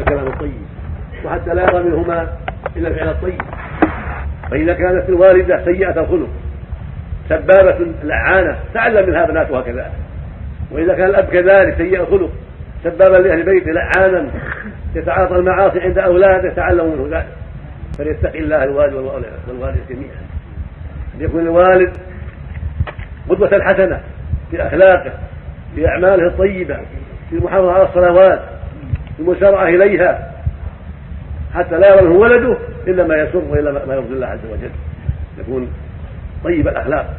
الكلام الطيب، وحتى لا يرى منهما إلا الفعل الطيب. فإذا كانت الوالدة سيئة الخلق سبابة لعانة تعلم منها بناتها كذلك، وإذا كان الأب كذلك سيء الخلق سبابا لأهل بيته لعانا يتعاطى المعاصي عند أولاده تعلموا منه ذلك. فليتقي الله الوالد والوالد جميعا، ليكون الوالد قدوة حسنة في أخلاقه، في أعماله الطيبة، في المحافظة على الصلوات، في المسارعة إليها، حتى لا يرى منه ولده إلا ما يسر وإلا ما يرضي الله عز وجل. يكون طيب الأخلاق،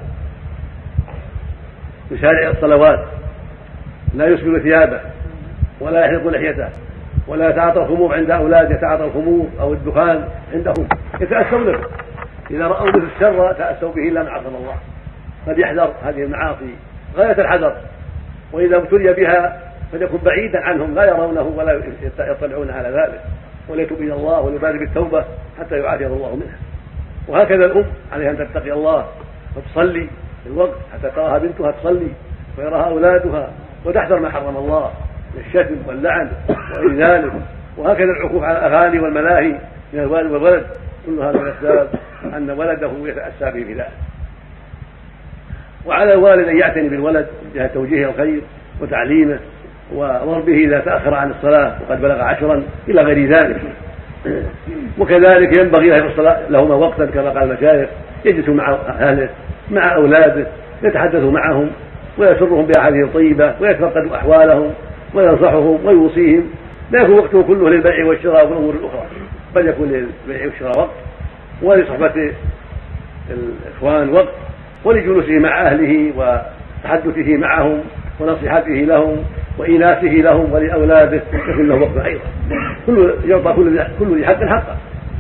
يسارع الصلوات، لا يسبل ثيابه ولا يحلق لحيته ولا يتعاطى الخمور عند أولاده، يتعاطى الخمور أو الدخان عندهم يتأسوا له، إذا رأوا به الشر تأسوا به إلا من عصم الله. فليحذر هذه المعاصي غاية الحذر، وإذا ابتلي بها فليكن بعيدا عنهم لا يرونه ولا يطلعون على ذلك، وليتوب إلى الله وليبادر بالتوبة حتى يعافيه الله منها. وهكذا الأم عليها أن تتقي الله وتصلي في الوقت حتى تراها بنتها تصلي ويراها أولادها، وتحذر ما حرم الله من الشتم واللعن وغير ذلك. وهكذا العكوف على الأغاني والملاهي من الوالد والولد، كل هذا من الأسباب أن ولده يتأسى به في ذلك. وعلى الوالد أن يعتني بالولد جهة توجيهه الخير وتعليمه وضربه إذا تأخر عن الصلاة وقد بلغ 10 إلى غير ذلك. وكذلك ينبغي له الصلاة لهما وقتا كما قال المشايخ، يجلس مع أهله مع أولاده يتحدث معهم ويسرهم بأحاديث طيبة ويتفقد أحوالهم وينصحهم ويوصيهم. لا يكون وقته كله للبيع والشراء والأمور الأخرى، بل يكون للبيع والشراء وقت، ولصحبة الإخوان وقت، ولجلوسه مع أهله وتحدثه معهم ونصيحته لهم وإناثه لهم ولأولاده، يكون له وقت أيضا. يعطى كل ذي حق حقه.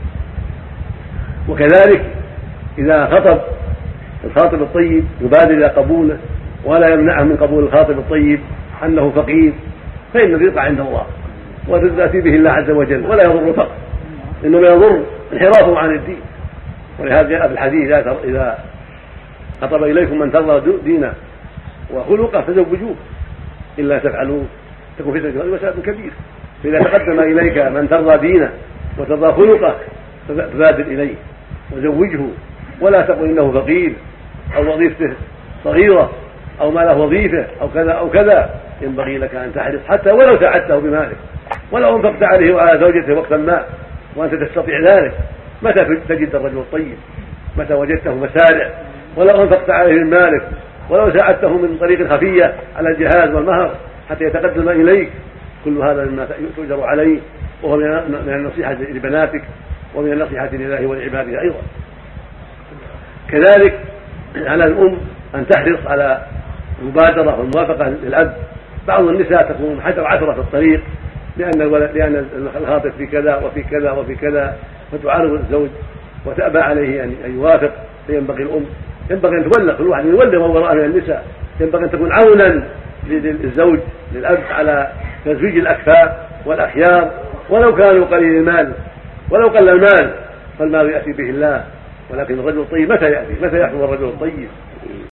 وكذلك إذا خطب الخاطب الطيب يبادر إلى قبوله ولا يمنعه من قبول الخاطب الطيب أنه فقير، فإن الرزق عند الله وتأتي به الله عز وجل ولا يضر الفقر، إنما يضر انحرافه عن الدين. ولهذا جاء في الحديث إذا خطب إليكم من ترضى دينه وخلقه فزوجوه، إلا تفعلوا تكون فتنة وسائل كبير. فإذا تقدم إليك من ترضى دينه وترضى خلقه فبادر إليه وزوجه، ولا تقل إنه فقير أو وظيفته صغيرة أو ما له وظيفة أو كذا أو كذا. ينبغي لك أن تحرص حتى ولو ساعدته بمالك، ولو انفقت عليه وعلى زوجته وقتا ما وأنت تستطيع ذلك. متى تجد الرجل الطيب؟ متى وجدته مسارع؟ ولو انفقت عليه من مالك، ولو ساعدته من طريق خفية على الجهاز والمهر حتى يتقدم إليك. كل هذا مما تؤجر عليه، وهو من النصيحة لبناتك ومن النصيحة لله ولعباده أيضا. كذلك على الأم أن تحرص على المبادرة والموافقة للأب. بعض النساء تكون حجر عثرة في الطريق لأن الخاطب في كذا وفي كذا وفي كذا، فتعارض الزوج وتأبى عليه أن يوافق. فينبغي الأم ينبغي أن تولى، كل واحد يولي من وراء من النساء، ينبغي أن تكون عونا للزوج للأب على تزويج الأكفاء والأخيار، ولو كانوا قليل المال ولو قل المال، فالمال يأتي به الله. ولكن الرجل الطيب متى يأتي؟ متى يحضر الرجل الطيب؟